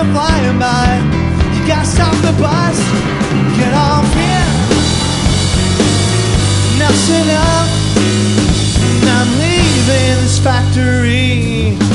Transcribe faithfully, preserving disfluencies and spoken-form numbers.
are flying by. You gotta stop the bus, get off here. Enough's enough, and I'm leaving this factory.